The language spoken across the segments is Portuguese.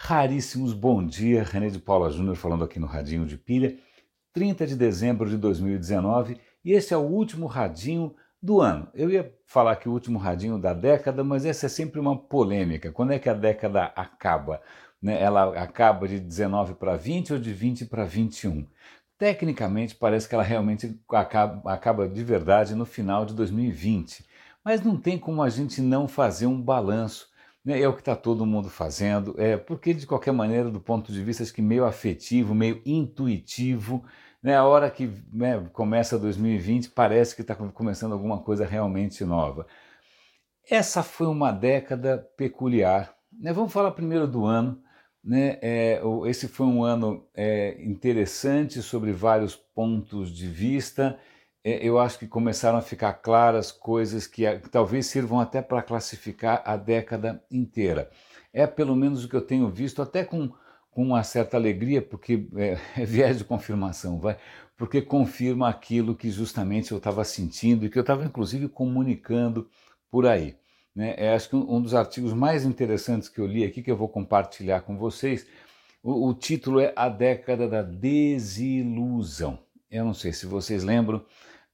raríssimos bom dia, René de Paula Júnior falando aqui no Radinho de Pilha, 30 de dezembro de 2019, e esse é o último Radinho do ano. Eu ia falar que o último Radinho da década, mas essa é sempre uma polêmica. Quando é que a década acaba? Né? Ela acaba de 19 para 20 ou de 20 para 21? Tecnicamente, parece que ela realmente acaba de verdade no final de 2020, mas não tem como a gente não fazer um balanço, né? É o que está todo mundo fazendo, porque de qualquer maneira, do ponto de vista acho que meio afetivo, meio intuitivo, né, a hora que, né, começa 2020 parece que está começando alguma coisa realmente nova. Essa foi uma década peculiar, né? Vamos falar primeiro do ano. Né? Esse foi um ano interessante sobre vários pontos de vista. Eu acho que começaram a ficar claras coisas que talvez sirvam até para classificar a década inteira. É pelo menos o que eu tenho visto, até com uma certa alegria, porque é viés de confirmação, vai, porque confirma aquilo que justamente eu estava sentindo e que eu estava inclusive comunicando por aí. Né? Acho que um dos artigos mais interessantes que eu li aqui, que eu vou compartilhar com vocês, o título é A Década da Desilusão. Eu não sei se vocês lembram,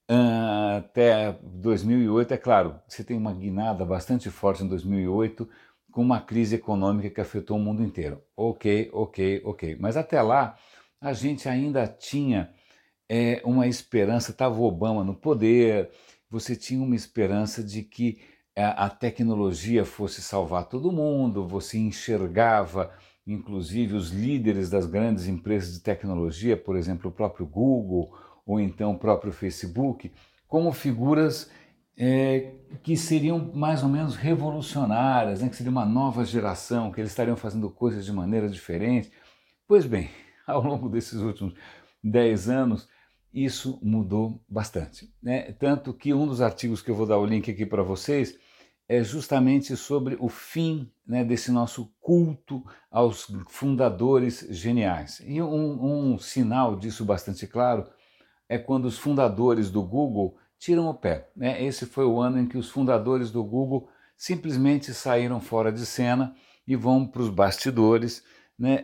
até 2008, é claro, você tem uma guinada bastante forte em 2008, com uma crise econômica que afetou o mundo inteiro. Ok, ok, ok. Mas até lá, a gente ainda tinha uma esperança, estava o Obama no poder, você tinha uma esperança de que a tecnologia fosse salvar todo mundo, você enxergava, inclusive, os líderes das grandes empresas de tecnologia, por exemplo, o próprio Google, ou então o próprio Facebook, como figuras que seriam mais ou menos revolucionárias, né? Que seria uma nova geração, que eles estariam fazendo coisas de maneira diferente. Pois bem, ao longo desses últimos 10 anos, isso mudou bastante. Né? Tanto que um dos artigos que eu vou dar o link aqui para vocês é justamente sobre o fim, né, desse nosso culto aos fundadores geniais. E um sinal disso bastante claro é quando os fundadores do Google tiram o pé. Né? Esse foi o ano em que os fundadores do Google simplesmente saíram fora de cena e vão para os bastidores. Né?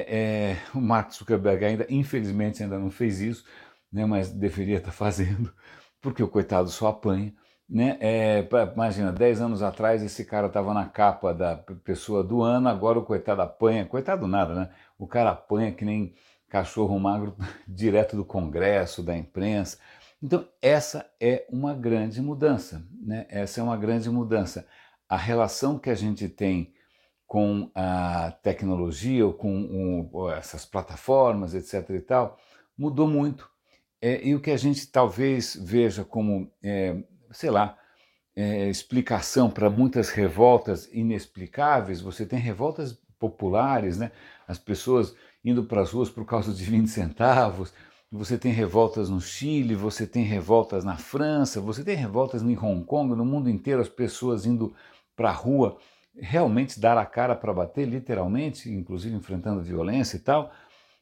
O Mark Zuckerberg ainda, infelizmente, ainda não fez isso, né? Mas deveria estar fazendo, porque o coitado só apanha. Né? Imagina, 10 anos atrás esse cara estava na capa da pessoa do ano, agora o coitado apanha, coitado nada, né? O cara apanha que nem cachorro magro direto do Congresso, da imprensa. Então, essa é uma grande mudança, né? Essa é uma grande mudança. A relação que a gente tem com a tecnologia ou com essas plataformas, etc. e tal, mudou muito. E o que a gente talvez veja como, sei lá, explicação para muitas revoltas inexplicáveis, você tem revoltas populares, né? As pessoas indo para as ruas por causa de 20 centavos, você tem revoltas no Chile, você tem revoltas na França, você tem revoltas em Hong Kong, no mundo inteiro, as pessoas indo para a rua realmente dar a cara para bater, literalmente, inclusive enfrentando violência e tal.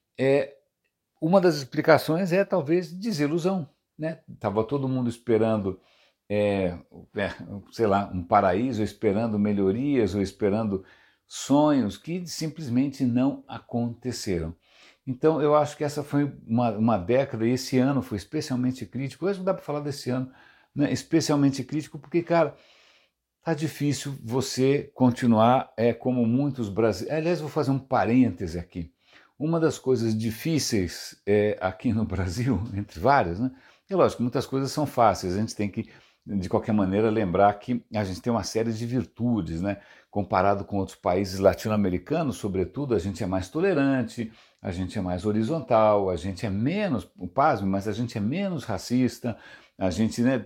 Uma das explicações é talvez desilusão. Né? Estava todo mundo esperando é, é, sei lá, um paraíso, ou esperando melhorias, ou esperando sonhos que simplesmente não aconteceram. Então eu acho que essa foi uma década, e esse ano foi especialmente crítico, hoje não dá para falar desse ano, né? Especialmente crítico porque, cara, tá difícil você continuar como muitos brasileiros. Aliás, vou fazer um parêntese aqui. Uma das coisas difíceis aqui no Brasil, entre várias, né? É lógico, muitas coisas são fáceis, a gente tem que, de qualquer maneira, lembrar que a gente tem uma série de virtudes, né? Comparado com outros países latino-americanos, sobretudo, a gente é mais tolerante, a gente é mais horizontal, a gente é menos, pasme, mas a gente é menos racista, a gente, né,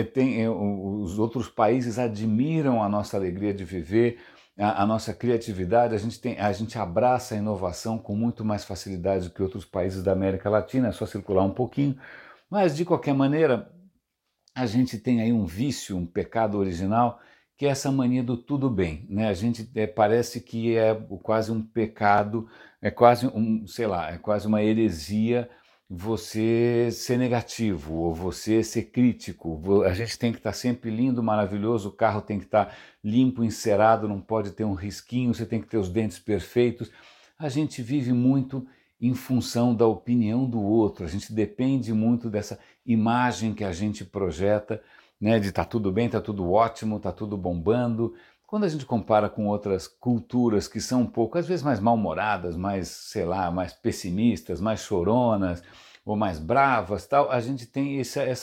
os outros países admiram a nossa alegria de viver, a nossa criatividade, a gente abraça a inovação com muito mais facilidade do que outros países da América Latina, é só circular um pouquinho, mas de qualquer maneira a gente tem aí um vício, um pecado original, que é essa mania do tudo bem, né? A gente parece que é quase um pecado, é quase um, sei lá, é quase uma heresia você ser negativo ou você ser crítico. A gente tem que estar sempre lindo, maravilhoso, o carro tem que estar limpo, encerado, não pode ter um risquinho, você tem que ter os dentes perfeitos. A gente vive muito em função da opinião do outro, a gente depende muito dessa imagem que a gente projeta, né, de tá tudo bem, tá tudo ótimo, tá tudo bombando. Quando a gente compara com outras culturas que são um pouco, às vezes mais mal-humoradas, mais, sei lá, mais pessimistas, mais choronas ou mais bravas, tal, a gente tem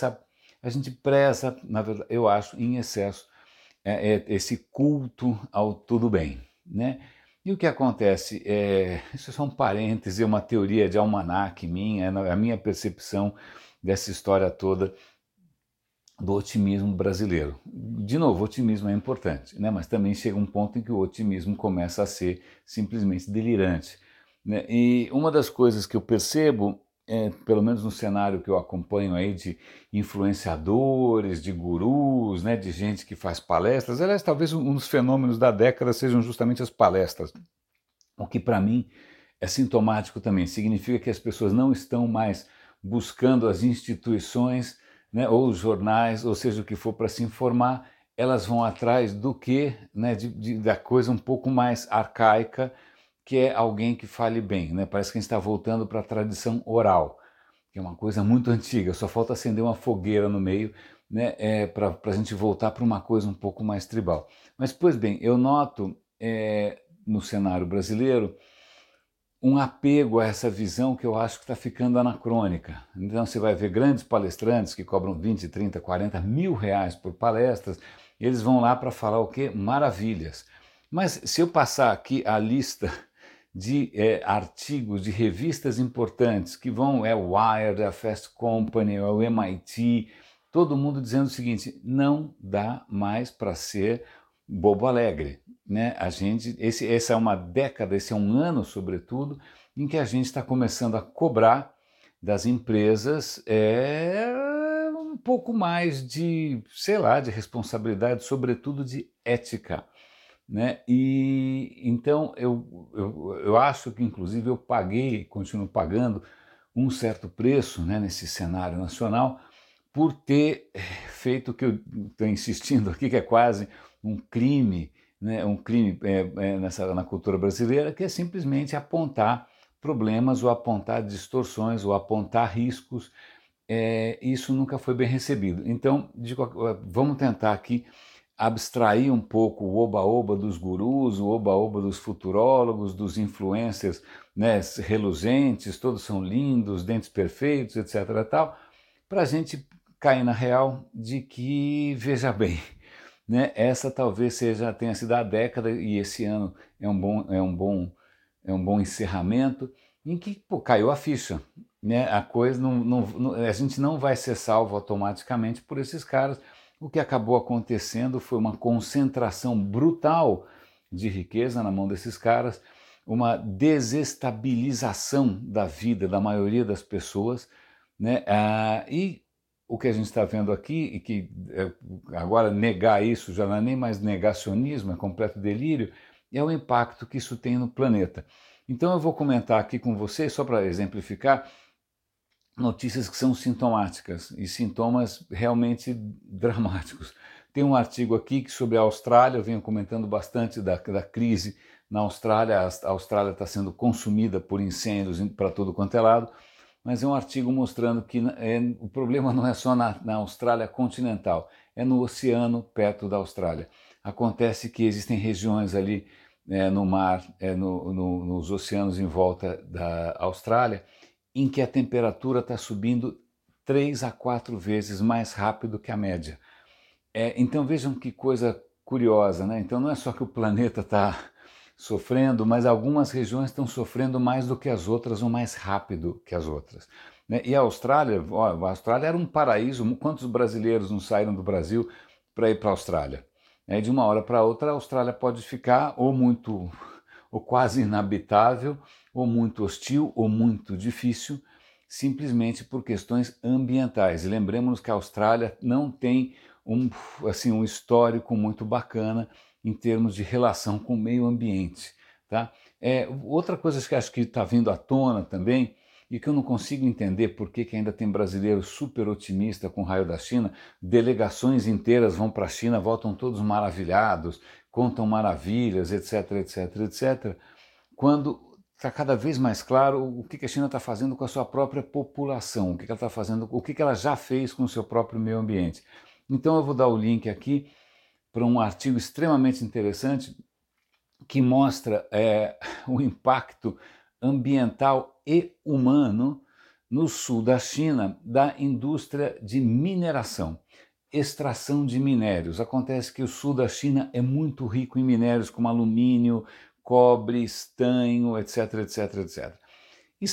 a gente preza, na verdade, eu acho, em excesso, esse culto ao tudo bem, né? E o que acontece? Isso é só um parêntese, uma teoria de almanaque minha, é a minha percepção dessa história toda do otimismo brasileiro. De novo, o otimismo é importante, né? Mas também chega um ponto em que o otimismo começa a ser simplesmente delirante, né? E uma das coisas que eu percebo, pelo menos no cenário que eu acompanho aí de influenciadores, de gurus, né, de gente que faz palestras, aliás, talvez um dos fenômenos da década sejam justamente as palestras, o que para mim é sintomático também, significa que as pessoas não estão mais buscando as instituições, né, ou os jornais, ou seja o que for para se informar, elas vão atrás do que, né, da coisa um pouco mais arcaica, que é alguém que fale bem, né? Parece que a gente está voltando para a tradição oral, que é uma coisa muito antiga, só falta acender uma fogueira no meio, né, para a gente voltar para uma coisa um pouco mais tribal. Mas, pois bem, eu noto no cenário brasileiro um apego a essa visão que eu acho que está ficando anacrônica. Então você vai ver grandes palestrantes que cobram 20, 30, 40 mil reais por palestras, eles vão lá para falar o quê? Maravilhas. Mas se eu passar aqui a lista de artigos de revistas importantes que vão, o Wired, a Fast Company, o MIT, todo mundo dizendo o seguinte: não dá mais para ser bobo alegre, né? Essa é uma década, esse é um ano, sobretudo, em que a gente está começando a cobrar das empresas um pouco mais de, sei lá, de responsabilidade, sobretudo de ética, né? E então eu acho que, inclusive, eu paguei, continuo pagando um certo preço, né, nesse cenário nacional, por ter feito o que eu estou insistindo aqui, que é quase um crime, né, um crime na cultura brasileira, que é simplesmente apontar problemas ou apontar distorções ou apontar riscos. Isso nunca foi bem recebido. Então, vamos tentar aqui abstrair um pouco o oba-oba dos gurus, o oba-oba dos futurólogos, dos influencers, né, reluzentes, todos são lindos, dentes perfeitos, etc. tal, para a gente cair na real de que, veja bem, né, essa talvez tenha sido a década, e esse ano é um bom encerramento, em que caiu a ficha. Né, a coisa a gente não vai ser salvo automaticamente por esses caras. O que acabou acontecendo foi uma concentração brutal de riqueza na mão desses caras, uma desestabilização da vida da maioria das pessoas, né? E o que a gente está vendo aqui, e que agora negar isso já não é nem mais negacionismo, é completo delírio, é o impacto que isso tem no planeta. Então eu vou comentar aqui com vocês, só para exemplificar, notícias que são sintomáticas e sintomas realmente dramáticos. Tem um artigo aqui sobre a Austrália, eu venho comentando bastante da crise na Austrália. A Austrália está sendo consumida por incêndios para todo quanto é lado, mas é um artigo mostrando que o problema não é só na Austrália continental, é no oceano perto da Austrália. Acontece que existem regiões ali no mar, nos oceanos em volta da Austrália, em que a temperatura está subindo 3 a 4 vezes mais rápido que a média. Então vejam que coisa curiosa, né? Então não é só que o planeta está sofrendo, mas algumas regiões estão sofrendo mais do que as outras ou mais rápido que as outras. Né? E a Austrália era um paraíso. Quantos brasileiros não saíram do Brasil para ir para a Austrália? De uma hora para outra a Austrália pode ficar ou quase inabitável, ou muito hostil, ou muito difícil, simplesmente por questões ambientais. E lembremos que a Austrália não tem um histórico muito bacana em termos de relação com o meio ambiente. Tá? Outra coisa que acho que está vindo à tona também e que eu não consigo entender por que ainda tem brasileiro super otimista com o raio da China, delegações inteiras vão para a China, voltam todos maravilhados, contam maravilhas, etc, etc, etc, quando está cada vez mais claro o que a China está fazendo com a sua própria população, o que ela está fazendo, o que ela já fez com o seu próprio meio ambiente. Então eu vou dar o link aqui para um artigo extremamente interessante que mostra o impacto ambiental e humano no sul da China da indústria de mineração, extração de minérios. Acontece que o sul da China é muito rico em minérios como alumínio, cobre, estanho, etc, etc, etc. E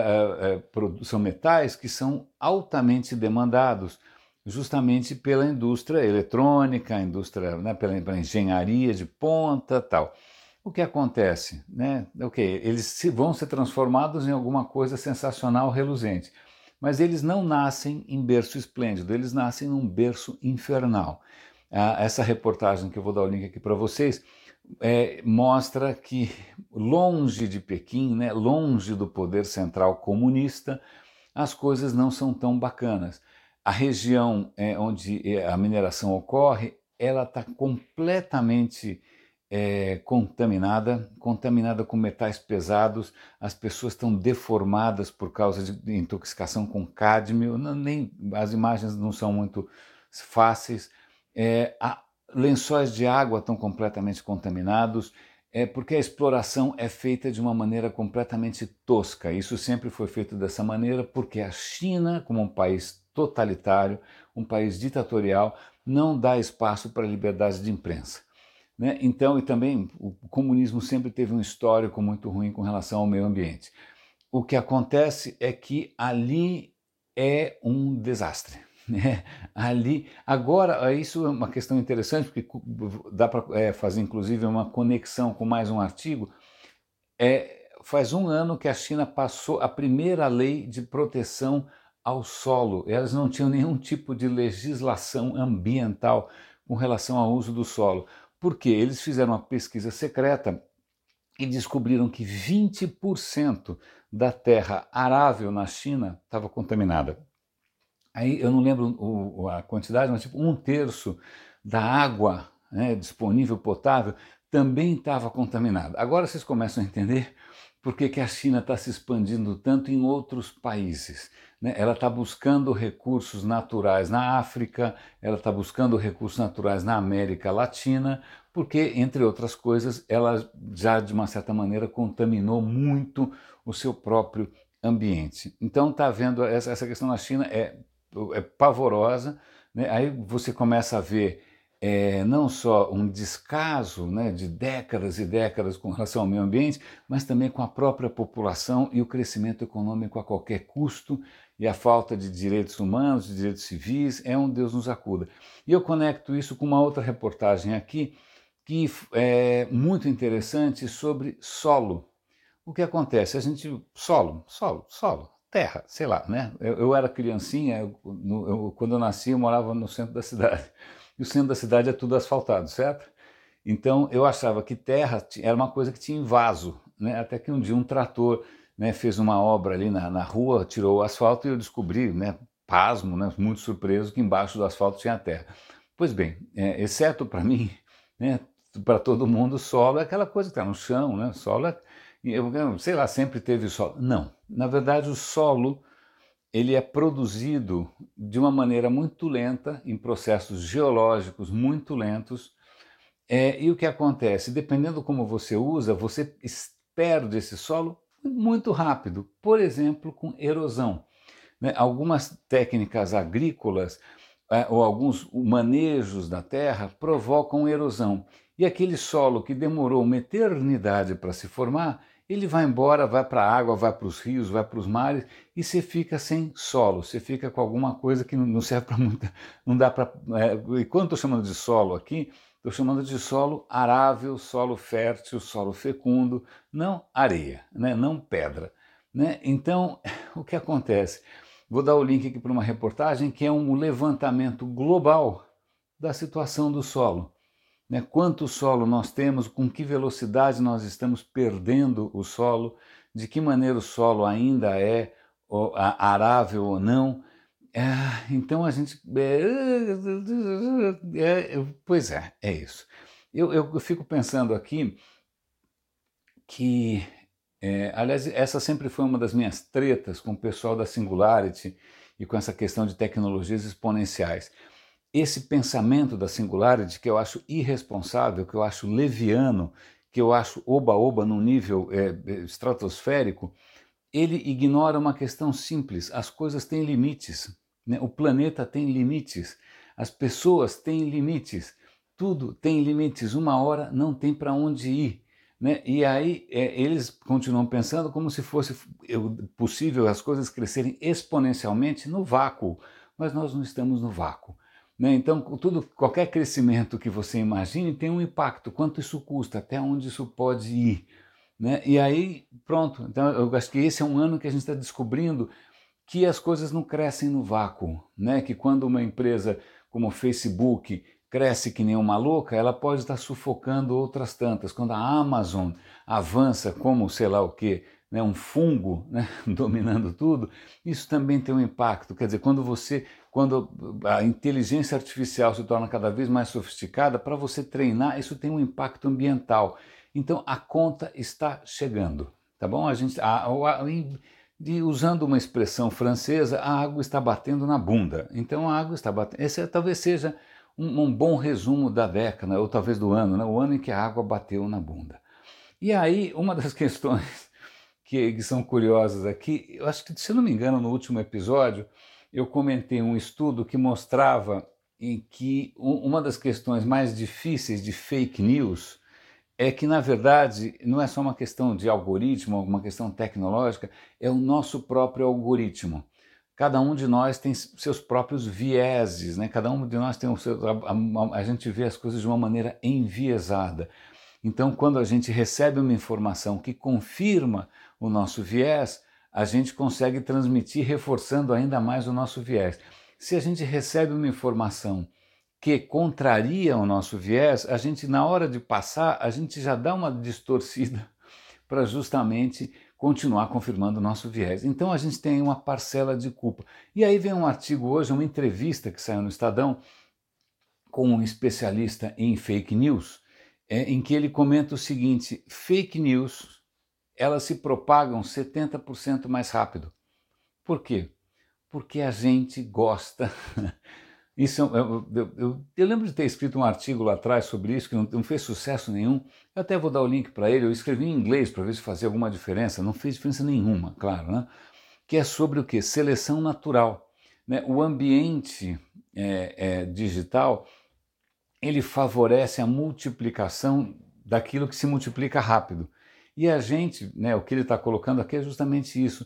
são metais que são altamente demandados justamente pela indústria eletrônica, né, pela engenharia de ponta, tal. O que acontece? Né? Eles vão ser transformados em alguma coisa sensacional, reluzente, mas eles não nascem em berço esplêndido, eles nascem num berço infernal. Essa reportagem que eu vou dar o link aqui para vocês mostra que longe de Pequim, né, longe do poder central comunista, as coisas não são tão bacanas. A região onde a mineração ocorre, ela está completamente contaminada com metais pesados, as pessoas estão deformadas por causa de intoxicação com cádmio, as imagens não são muito fáceis, lençóis de água estão completamente contaminados, porque a exploração é feita de uma maneira completamente tosca. Isso sempre foi feito dessa maneira porque a China, como um país totalitário, um país ditatorial, não dá espaço para a liberdade de imprensa. Né? Então, e também o comunismo sempre teve um histórico muito ruim com relação ao meio ambiente. O que acontece é que ali é um desastre. Né? Ali, agora, isso é uma questão interessante, porque dá para fazer inclusive uma conexão com mais um artigo. Faz um ano que a China passou a primeira lei de proteção ao solo. Elas não tinham nenhum tipo de legislação ambiental com relação ao uso do solo. Por quê? Eles fizeram uma pesquisa secreta e descobriram que 20% da terra arável na China estava contaminada. Aí eu não lembro a quantidade, mas tipo 1/3 da água, né, disponível potável também estava contaminada. Agora vocês começam a entender por que a China está se expandindo tanto em outros países. Né? Ela está buscando recursos naturais na África, ela está buscando recursos naturais na América Latina, porque, entre outras coisas, ela já, de uma certa maneira, contaminou muito o seu próprio ambiente. Então, está vendo, essa questão na China é pavorosa, né? Aí você começa a ver não só um descaso, né, de décadas e décadas com relação ao meio ambiente, mas também com a própria população e o crescimento econômico a qualquer custo e a falta de direitos humanos, de direitos civis, é um Deus nos acuda. E eu conecto isso com uma outra reportagem aqui, que é muito interessante, sobre solo. O que acontece? A gente, solo, terra, sei lá, né? Eu era criancinha, quando eu nasci eu morava no centro da cidade. E o centro da cidade é tudo asfaltado, certo? Então eu achava que terra era uma coisa que tinha em vaso, né? Até que um dia um trator, né, fez uma obra ali na rua, tirou o asfalto e eu descobri, né, pasmo, né, muito surpreso, que embaixo do asfalto tinha terra. Pois bem, exceto para mim, né, para todo mundo, solo é aquela coisa que está no chão, né? Solo sei lá, sempre teve solo. Não, na verdade o solo ele é produzido de uma maneira muito lenta, em processos geológicos muito lentos, e o que acontece? Dependendo como você usa, você perde esse solo muito rápido, por exemplo, com erosão. Né? Algumas técnicas agrícolas ou alguns manejos da terra provocam erosão. E aquele solo que demorou uma eternidade para se formar, ele vai embora, vai para a água, vai para os rios, vai para os mares, e você fica sem solo, você fica com alguma coisa que não serve para muita, não dá para... e quando estou chamando de solo aqui, estou chamando de solo arável, solo fértil, solo fecundo, não areia, né? Não pedra. Né? Então, o que acontece? Vou dar o link aqui para uma reportagem que é um levantamento global da situação do solo. Né? Quanto solo nós temos, com que velocidade nós estamos perdendo o solo, de que maneira o solo ainda é arável ou não. Então a gente... pois é isso. Eu fico pensando aqui que, aliás, essa sempre foi uma das minhas tretas com o pessoal da Singularity e com essa questão de tecnologias exponenciais. Esse pensamento da Singularity, que eu acho irresponsável, que eu acho leviano, que eu acho oba-oba num nível estratosférico, ele ignora uma questão simples: as coisas têm limites, né? O planeta tem limites, as pessoas têm limites, tudo tem limites, uma hora não tem para onde ir. Né? E aí eles continuam pensando como se fosse possível as coisas crescerem exponencialmente no vácuo, mas nós não estamos no vácuo. Né? Então, qualquer crescimento que você imagine tem um impacto, quanto isso custa, até onde isso pode ir. Né? E aí, pronto. Então, eu acho que esse é um ano que a gente está descobrindo que as coisas não crescem no vácuo, né? Que quando uma empresa como o Facebook cresce que nem uma louca, ela pode estar sufocando outras tantas. Quando a Amazon avança como sei lá o quê, né? Um fungo, né? Dominando tudo, isso também tem um impacto. Quer dizer, quando a inteligência artificial se torna cada vez mais sofisticada, para você treinar, isso tem um impacto ambiental. Então a conta está chegando, tá bom? Usando uma expressão francesa, a água está batendo na bunda. Então a água está batendo. Esse talvez seja um bom resumo da década, ou talvez do ano, né? O ano em que a água bateu na bunda. E aí, uma das questões que são curiosas aqui, eu acho que, se não me engano, no último episódio, eu comentei um estudo que mostrava em que uma das questões mais difíceis de fake news é que, na verdade, não é só uma questão de algoritmo, alguma questão tecnológica, é o nosso próprio algoritmo. Cada um de nós tem seus próprios vieses, né? Cada um de nós tem o seu... A gente vê as coisas de uma maneira enviesada. Então, quando a gente recebe uma informação que confirma o nosso viés, a gente consegue transmitir reforçando ainda mais o nosso viés. Se a gente recebe uma informação que contraria o nosso viés, a gente, na hora de passar, a gente já dá uma distorcida para justamente continuar confirmando o nosso viés. Então a gente tem uma parcela de culpa. E aí vem um artigo hoje, uma entrevista que saiu no Estadão com um especialista em fake news, em que ele comenta o seguinte: fake news, elas se propagam 70% mais rápido. Por quê? Porque a gente gosta. Isso, eu lembro de ter escrito um artigo lá atrás sobre isso, que não fez sucesso nenhum. Eu até vou dar o link para ele. Eu escrevi em inglês para ver se fazia alguma diferença. Não fez diferença nenhuma, claro, né? Que é sobre o quê? Seleção natural. Né? O ambiente digital, ele favorece a multiplicação daquilo que se multiplica rápido. E a gente, né, o que ele está colocando aqui é justamente isso.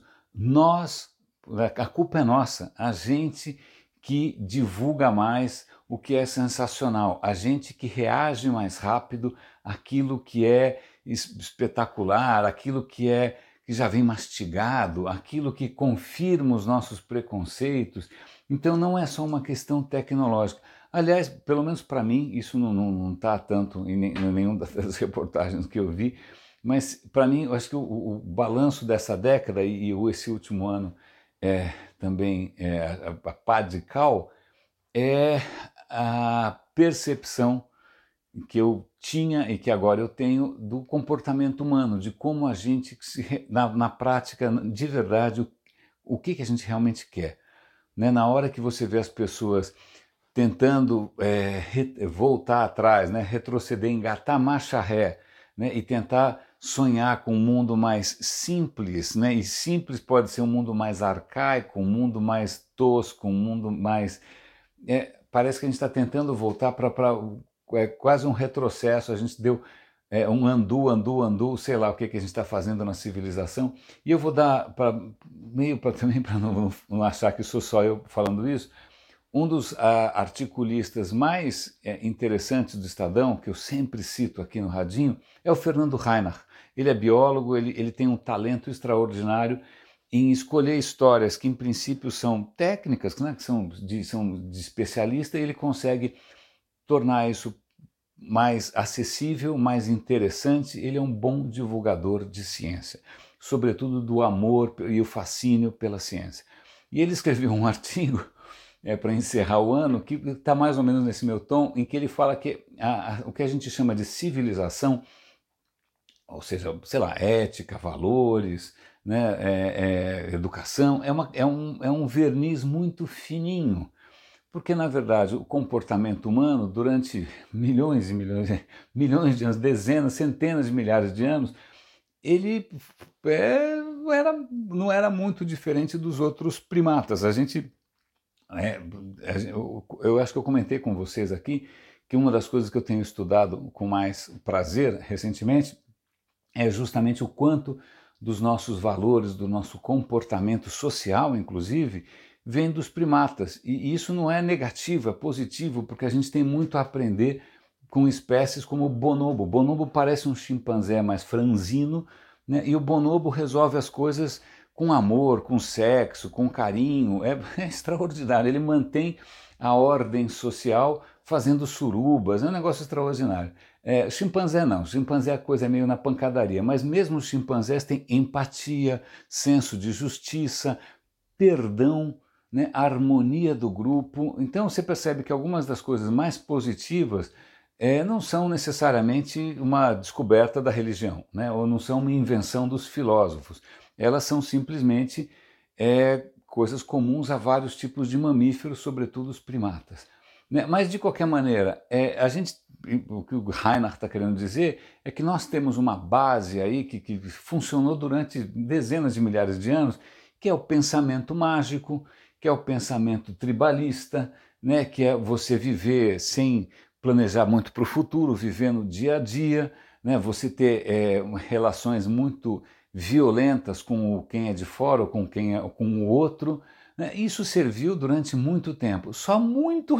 A culpa é nossa, a gente que divulga mais o que é sensacional, a gente que reage mais rápido àquilo que é espetacular, aquilo que já vem mastigado, aquilo que confirma os nossos preconceitos. Então não é só uma questão tecnológica. Aliás, pelo menos para mim, isso não está tanto em nenhuma das reportagens que eu vi, mas para mim, eu acho que o balanço dessa década e esse último ano também a pá de cal é a percepção que eu tinha e que agora eu tenho do comportamento humano, de como a gente, na prática, de verdade, o que a gente realmente quer. Né? Na hora que você vê as pessoas tentando voltar atrás, né? Retroceder, engatar marcha ré, né? E tentar sonhar com um mundo mais simples, né? E simples pode ser um mundo mais arcaico, um mundo mais tosco, um mundo mais... parece que a gente está tentando voltar para quase um retrocesso. A gente deu um andu, sei lá o que a gente está fazendo na civilização. E eu vou dar, também para não achar que sou só eu falando isso, um dos articulistas mais interessantes do Estadão, que eu sempre cito aqui no Radinho, é o Fernando Reinach. Ele é biólogo, ele tem um talento extraordinário em escolher histórias que, em princípio, são técnicas, né, que são de especialista, e ele consegue tornar isso mais acessível, mais interessante. Ele é um bom divulgador de ciência. sobretudo do amor e o fascínio pela ciência. E ele escreveu um artigo para encerrar o ano, que está mais ou menos nesse meu tom, em que ele fala que o que a gente chama de civilização, ou seja, sei lá, ética, valores, né, educação, é um verniz muito fininho, porque na verdade o comportamento humano durante milhões e milhões, milhões de anos, dezenas, centenas de milhares de anos, ele não era muito diferente dos outros primatas. Eu acho que eu comentei com vocês aqui que uma das coisas que eu tenho estudado com mais prazer recentemente é justamente o quanto dos nossos valores, do nosso comportamento social, inclusive, vem dos primatas. E isso não é negativo, é positivo, porque a gente tem muito a aprender com espécies como o bonobo. O bonobo parece um chimpanzé mais franzino, né? E o bonobo resolve as coisas com amor, com sexo, com carinho. É extraordinário. Ele mantém a ordem social fazendo surubas, é um negócio extraordinário. Chimpanzé não, chimpanzé é coisa meio na pancadaria, mas mesmo os chimpanzés têm empatia, senso de justiça, perdão, né, harmonia do grupo. Então você percebe que algumas das coisas mais positivas não são necessariamente uma descoberta da religião, né, ou não são uma invenção dos filósofos. Elas são simplesmente coisas comuns a vários tipos de mamíferos, sobretudo os primatas. Né? Mas, de qualquer maneira, o que o Reinhart está querendo dizer é que nós temos uma base aí que funcionou durante dezenas de milhares de anos, que é o pensamento mágico, que é o pensamento tribalista, né? Que é você viver sem planejar muito para o futuro, vivendo dia a dia, né? Você ter relações muito violentas com quem é de fora ou com o outro. Isso serviu durante muito tempo. Só muito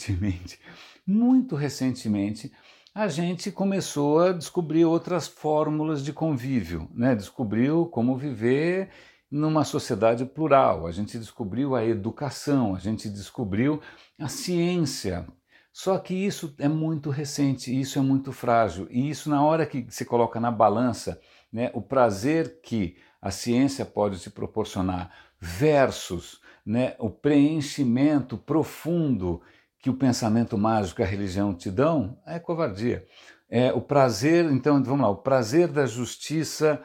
recentemente, a gente começou a descobrir outras fórmulas de convívio, né? Descobriu como viver numa sociedade plural, a gente descobriu a educação, a gente descobriu a ciência. Só que isso é muito recente, isso é muito frágil, e isso na hora que se coloca na balança, né, o prazer que a ciência pode te proporcionar versus, né, o preenchimento profundo que o pensamento mágico e a religião te dão, é covardia. O prazer, então, vamos lá, o prazer da justiça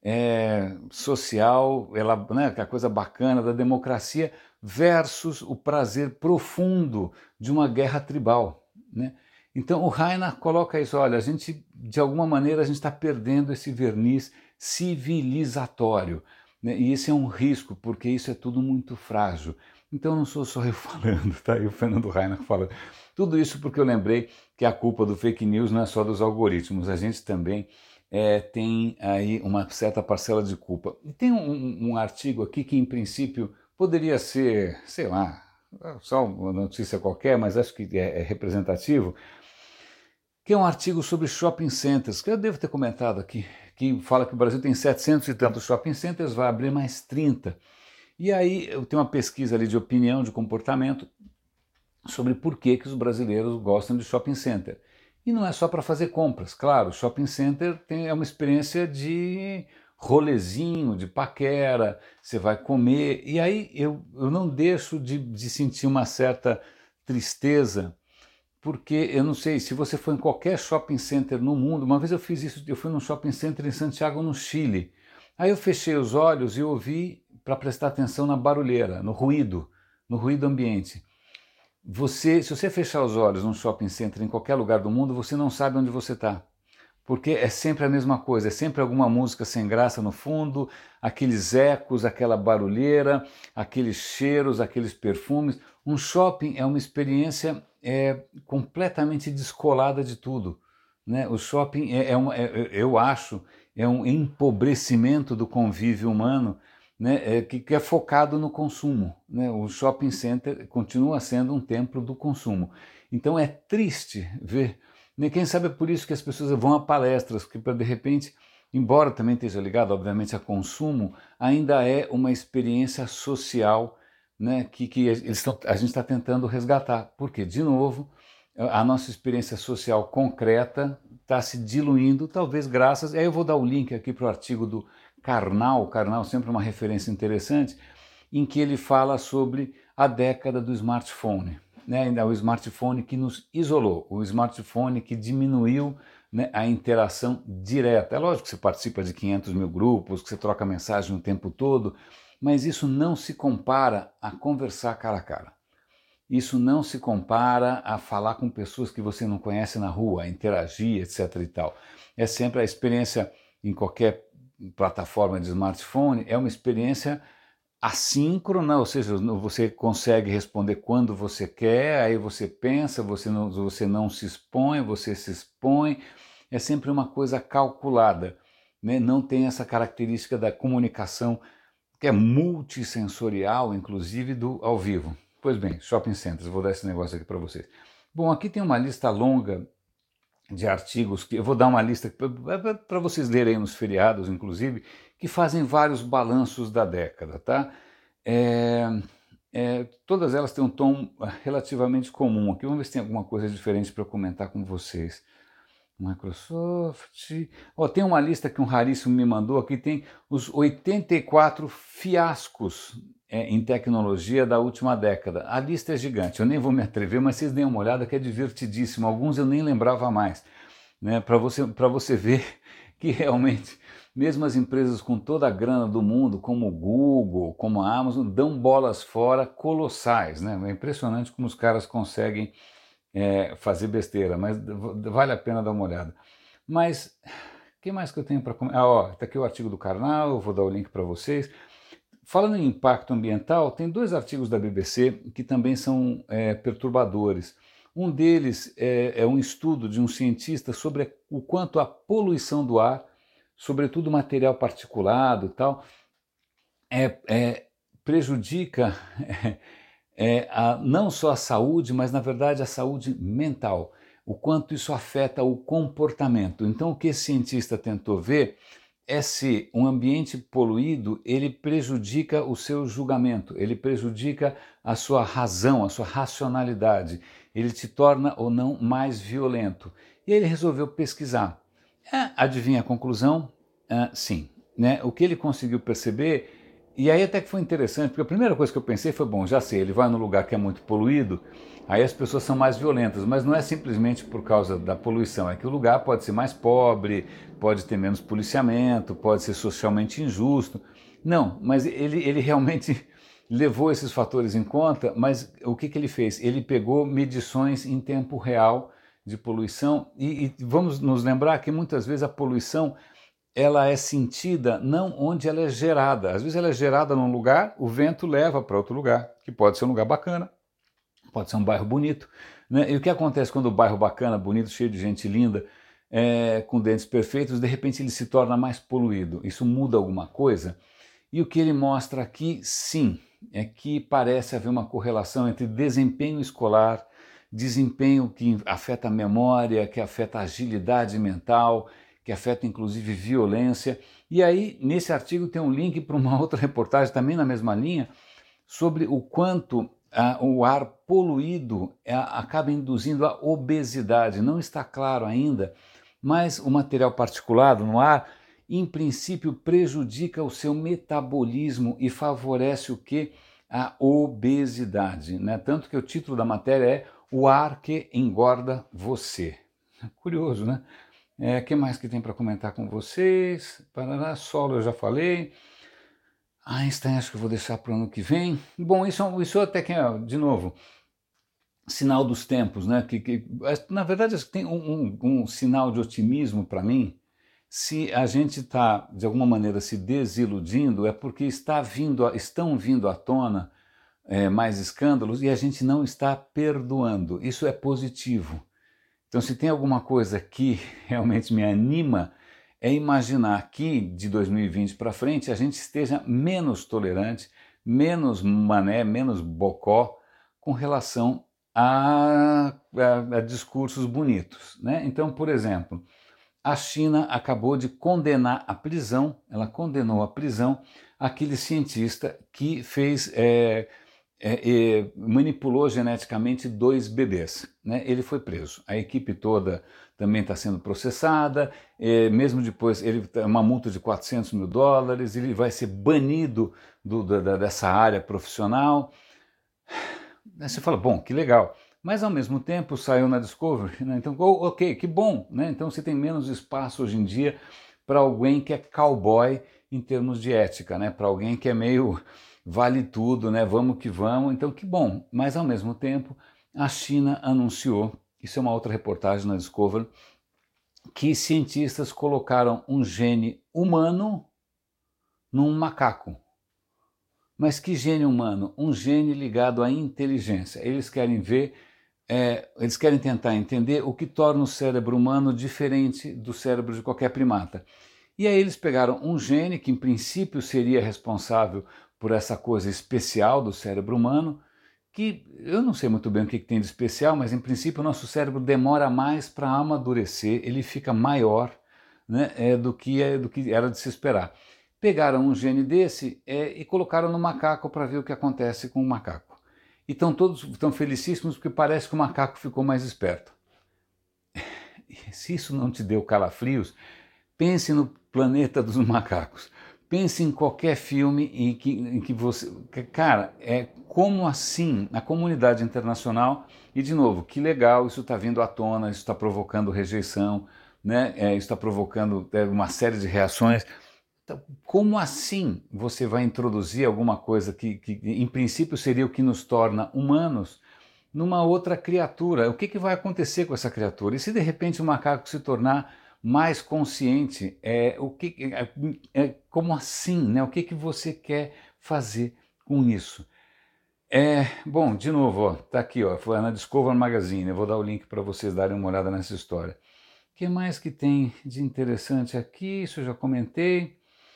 social, né, a coisa bacana da democracia, versus o prazer profundo de uma guerra tribal, né? Então o Reinhart coloca isso, olha, a gente, de alguma maneira, a gente está perdendo esse verniz civilizatório, né? E esse é um risco, porque isso é tudo muito frágil. Então não sou só eu falando, tá? E o Fernando Reinhart falando. Tudo isso porque eu lembrei que a culpa do fake news não é só dos algoritmos, a gente também tem aí uma certa parcela de culpa. E tem um artigo aqui que, em princípio, poderia ser, sei lá, só uma notícia qualquer, mas acho que é representativo, que é um artigo sobre shopping centers, que eu devo ter comentado aqui, que fala que o Brasil tem 700 e tantos shopping centers, vai abrir mais 30. E aí eu tenho uma pesquisa ali de opinião, de comportamento, sobre por que os brasileiros gostam de shopping center. E não é só para fazer compras, claro, shopping center é uma experiência de rolezinho, de paquera, você vai comer, e aí eu não deixo de sentir uma certa tristeza, porque eu não sei, se você for em qualquer shopping center no mundo, uma vez eu fiz isso, eu fui num shopping center em Santiago, no Chile, aí eu fechei os olhos e ouvi para prestar atenção na barulheira, no ruído ambiente. Se você fechar os olhos num shopping center em qualquer lugar do mundo, você não sabe onde você está. Porque é sempre a mesma coisa, é sempre alguma música sem graça no fundo, aqueles ecos, aquela barulheira, aqueles cheiros, aqueles perfumes. Um shopping é uma experiência completamente descolada de tudo, né? O shopping eu acho, é um empobrecimento do convívio humano, né, que é focado no consumo, né? O shopping center continua sendo um templo do consumo. Então é triste ver, né? Quem sabe é por isso que as pessoas vão a palestras, que de repente, embora também esteja ligado obviamente a consumo, ainda é uma experiência social, né, que a gente está tentando resgatar. Porque, de novo, a nossa experiência social concreta está se diluindo, talvez graças... Aí eu vou dar o link aqui para o artigo do Karnal sempre uma referência interessante, em que ele fala sobre a década do smartphone, né? O smartphone que nos isolou, o smartphone que diminuiu, né, a interação direta. É lógico que você participa de 500 mil grupos, que você troca mensagem o tempo todo, mas isso não se compara a conversar cara a cara. Isso não se compara a falar com pessoas que você não conhece na rua, a interagir, etc. e tal. É sempre a experiência em qualquer plataforma de smartphone, é uma experiência assíncrona, ou seja, você consegue responder quando você quer, aí você pensa, você não se expõe, você se expõe, é sempre uma coisa calculada, né? Não tem essa característica da comunicação que é multissensorial, inclusive do ao vivo. Pois bem, shopping centers, vou dar esse negócio aqui para vocês. Bom, aqui tem uma lista longa de artigos, que eu vou dar uma lista para vocês lerem nos feriados, inclusive, que fazem vários balanços da década, tá? Todas elas têm um tom relativamente comum aqui. Vamos ver se tem alguma coisa diferente para comentar com vocês. Microsoft. Tem uma lista que um raríssimo me mandou aqui, tem os 84 fiascos em tecnologia da última década. A lista é gigante, eu nem vou me atrever, mas vocês deem uma olhada que é divertidíssimo. Alguns eu nem lembrava mais, né? Para você ver que realmente, mesmo as empresas com toda a grana do mundo, como o Google, como a Amazon, dão bolas fora colossais, né? É impressionante como os caras conseguem fazer besteira, mas vale a pena dar uma olhada. Mas o que mais que eu tenho para comentar? Está aqui o artigo do Karnal, eu vou dar o link para vocês. Falando em impacto ambiental, tem 2 artigos da BBC que também são perturbadores. Um deles é um estudo de um cientista sobre o quanto a poluição do ar, sobretudo material particulado e tal, prejudica não só a saúde, mas na verdade a saúde mental, o quanto isso afeta o comportamento. Então o que esse cientista tentou ver é se um ambiente poluído ele prejudica o seu julgamento, ele prejudica a sua razão, a sua racionalidade, ele te torna ou não mais violento. E ele resolveu pesquisar. Adivinha a conclusão? Sim. Né? O que ele conseguiu perceber, e aí até que foi interessante, porque a primeira coisa que eu pensei foi, bom, já sei, ele vai num lugar que é muito poluído, aí as pessoas são mais violentas, mas não é simplesmente por causa da poluição, é que o lugar pode ser mais pobre, pode ter menos policiamento, pode ser socialmente injusto. Não, mas ele realmente levou esses fatores em conta, mas o que ele fez? Ele pegou medições em tempo real de poluição e vamos nos lembrar que muitas vezes a poluição ela é sentida não onde ela é gerada. Às vezes ela é gerada num lugar, o vento leva para outro lugar, que pode ser um lugar bacana, pode ser um bairro bonito, né? E o que acontece quando o bairro bacana, bonito, cheio de gente linda, com dentes perfeitos, de repente ele se torna mais poluído? Isso muda alguma coisa? E o que ele mostra aqui, sim, é que parece haver uma correlação entre desempenho escolar, desempenho que afeta a memória, que afeta a agilidade mental, que afeta inclusive violência. E aí, nesse artigo tem um link para uma outra reportagem, também na mesma linha, sobre o quanto o ar poluído acaba induzindo a obesidade. Não está claro ainda, mas o material particulado no ar, em princípio, prejudica o seu metabolismo e favorece o quê? A obesidade, né? Tanto que o título da matéria é O Ar que Engorda Você. Curioso, né? O que mais que tem para comentar com vocês? Paraná, solo eu já falei. Einstein acho que eu vou deixar para o ano que vem. Bom, isso até que é, de novo, sinal dos tempos, né? Na verdade tem um sinal de otimismo para mim. Se a gente está, de alguma maneira, se desiludindo, é porque estão vindo à tona mais escândalos e a gente não está perdoando. Isso é positivo. Então, se tem alguma coisa que realmente me anima, é imaginar que de 2020 para frente a gente esteja menos tolerante, menos mané, menos bocó com relação a discursos bonitos, né? Então, por exemplo, a China acabou de condenar à prisão, ela condenou à prisão aquele cientista que manipulou geneticamente 2 bebês, né? Ele foi preso. A equipe toda também está sendo processada, mesmo depois, ele uma multa de $400 mil, ele vai ser banido dessa área profissional. Aí você fala, bom, que legal. Mas ao mesmo tempo saiu na Discovery, né? Então, ok, que bom, né? Então você tem menos espaço hoje em dia para alguém que é cowboy em termos de ética, né? Para alguém que é meio vale tudo, né? Vamos que vamos, então que bom. Mas ao mesmo tempo a China anunciou, isso é uma outra reportagem na Discovery, que cientistas colocaram um gene humano num macaco. Mas que gene humano? Um gene ligado à inteligência. Eles querem ver, eles querem tentar entender o que torna o cérebro humano diferente do cérebro de qualquer primata. E aí eles pegaram um gene que em princípio seria responsável por essa coisa especial do cérebro humano, que eu não sei muito bem o que tem de especial, mas em princípio o nosso cérebro demora mais para amadurecer, ele fica maior, né, do que era de se esperar. Pegaram um gene desse e colocaram no macaco para ver o que acontece com o macaco. E todos estão felicíssimos porque parece que o macaco ficou mais esperto. Se isso não te deu calafrios, pense no planeta dos macacos. Pense em qualquer filme em que você... Cara, como assim a comunidade internacional... E de novo, que legal, isso está vindo à tona, isso está provocando rejeição, né? Isso está provocando uma série de reações. Então, como assim você vai introduzir alguma coisa que em princípio seria o que nos torna humanos numa outra criatura? O que vai acontecer com essa criatura? E se de repente o macaco se tornar mais consciente, como assim, né? O que você quer fazer com isso? Bom, de novo, ó, tá aqui, ó, foi na Discovery Magazine, eu vou dar o link para vocês darem uma olhada nessa história. O que mais que tem de interessante aqui? Isso eu já comentei.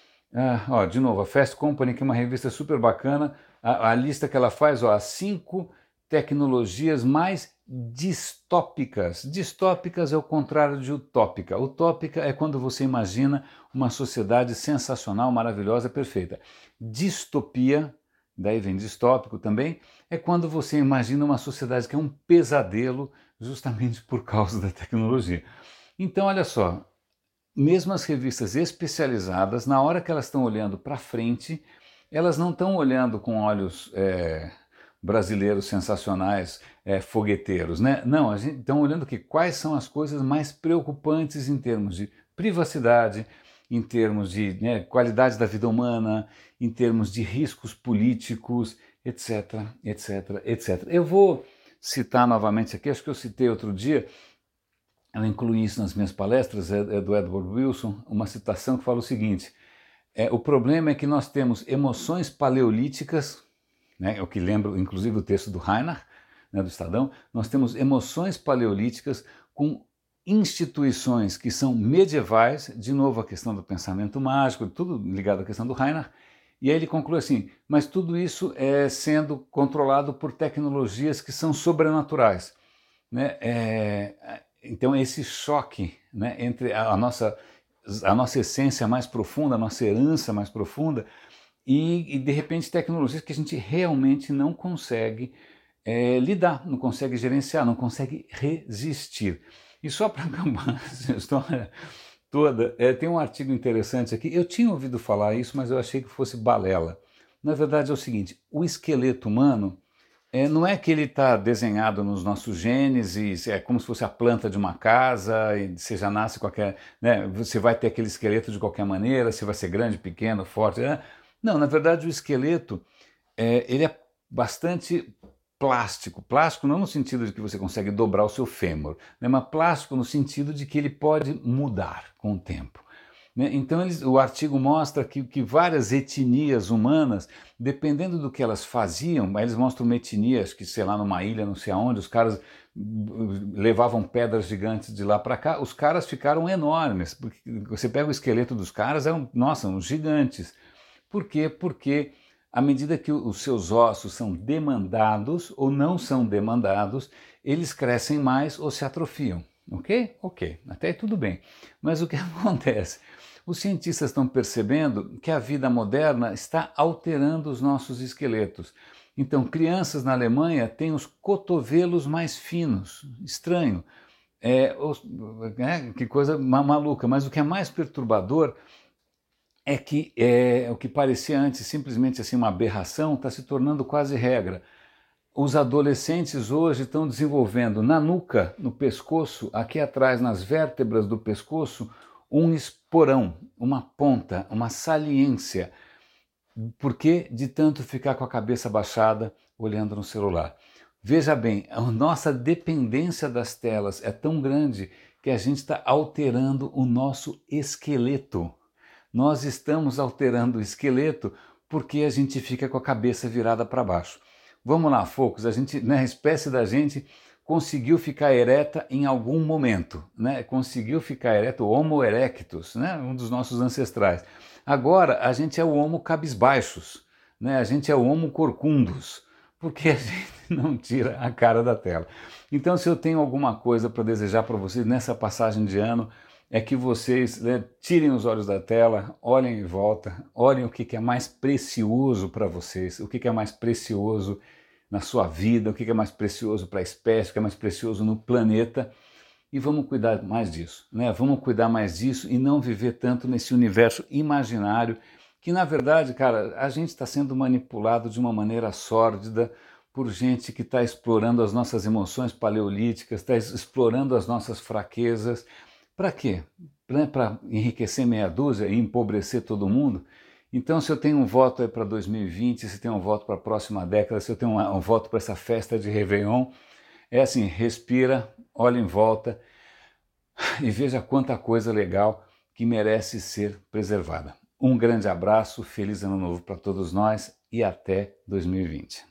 Ó, de novo, a Fast Company, que é uma revista super bacana, a lista que ela faz, ó, as 5 tecnologias mais distópicas. Distópicas é o contrário de utópica. Utópica é quando você imagina uma sociedade sensacional, maravilhosa, perfeita. Distopia, daí vem distópico também, é quando você imagina uma sociedade que é um pesadelo justamente por causa da tecnologia. Então, olha só, mesmo as revistas especializadas, na hora que elas estão olhando para frente, elas não estão olhando com olhos brasileiros sensacionais, fogueteiros, né? Não, a gente estão olhando aqui quais são as coisas mais preocupantes em termos de privacidade, em termos de qualidade da vida humana, em termos de riscos políticos, etc, etc, etc. Eu vou citar novamente aqui, acho que eu citei outro dia, eu incluí isso nas minhas palestras, do Edward Wilson, uma citação que fala o seguinte: o problema é que nós temos emoções paleolíticas, né, o que lembra inclusive o texto do Reinhardt, né, do Estadão, nós temos emoções paleolíticas com instituições que são medievais, de novo a questão do pensamento mágico, tudo ligado à questão do Reinhardt, e aí ele conclui assim, mas tudo isso é sendo controlado por tecnologias que são sobrenaturais, né? Então esse choque, né, entre a nossa essência mais profunda, a nossa herança mais profunda e de repente tecnologias que a gente realmente não consegue lidar, não consegue gerenciar, não consegue resistir. E só para acabar essa história toda, tem um artigo interessante aqui, eu tinha ouvido falar isso, mas eu achei que fosse balela. Na verdade é o seguinte, o esqueleto humano não é que ele está desenhado nos nossos genes e é como se fosse a planta de uma casa e você já nasce qualquer, né, você vai ter aquele esqueleto de qualquer maneira, se vai ser grande, pequeno, forte. Não, na verdade o esqueleto ele é bastante plástico. Plástico não no sentido de que você consegue dobrar o seu fêmur, né, mas plástico no sentido de que ele pode mudar com o tempo. Então o artigo mostra que várias etnias humanas, dependendo do que elas faziam, eles mostram uma etnia, acho que sei lá, numa ilha, não sei aonde, os caras levavam pedras gigantes de lá para cá, os caras ficaram enormes, porque você pega o esqueleto dos caras, nossa, uns gigantes. Por quê? Porque à medida que os seus ossos são demandados ou não são demandados, eles crescem mais ou se atrofiam. Ok? Ok, até aí tudo bem. Mas o que acontece? Os cientistas estão percebendo que a vida moderna está alterando os nossos esqueletos. Então, crianças na Alemanha têm os cotovelos mais finos. Estranho. Que coisa maluca, mas o que é mais perturbador é que o que parecia antes simplesmente assim uma aberração está se tornando quase regra. Os adolescentes hoje estão desenvolvendo na nuca, no pescoço, aqui atrás, nas vértebras do pescoço, um esporão, uma ponta, uma saliência. Por que de tanto ficar com a cabeça baixada olhando no celular? Veja bem, a nossa dependência das telas é tão grande que a gente está alterando o nosso esqueleto. Nós estamos alterando o esqueleto porque a gente fica com a cabeça virada para baixo. Vamos lá, Focus, a espécie da gente conseguiu ficar ereta em algum momento, né? Conseguiu ficar ereta, o Homo erectus, né? Um dos nossos ancestrais. Agora a gente é o Homo cabisbaixos, né? A gente é o Homo corcundus, porque a gente não tira a cara da tela. Então, se eu tenho alguma coisa para desejar para vocês nessa passagem de ano, é que vocês, né, tirem os olhos da tela, olhem em volta, olhem o que é mais precioso para vocês, o que é mais precioso na sua vida, o que é mais precioso para a espécie, o que é mais precioso no planeta, e vamos cuidar mais disso, né? Vamos cuidar mais disso e não viver tanto nesse universo imaginário que, na verdade, cara, a gente está sendo manipulado de uma maneira sórdida por gente que está explorando as nossas emoções paleolíticas, está explorando as nossas fraquezas. Para quê? Para enriquecer meia dúzia e empobrecer todo mundo? Então, se eu tenho um voto aí para 2020, se eu tenho um voto para a próxima década, se eu tenho um voto para essa festa de Réveillon, é assim, respira, olha em volta e veja quanta coisa legal que merece ser preservada. Um grande abraço, feliz ano novo para todos nós e até 2020.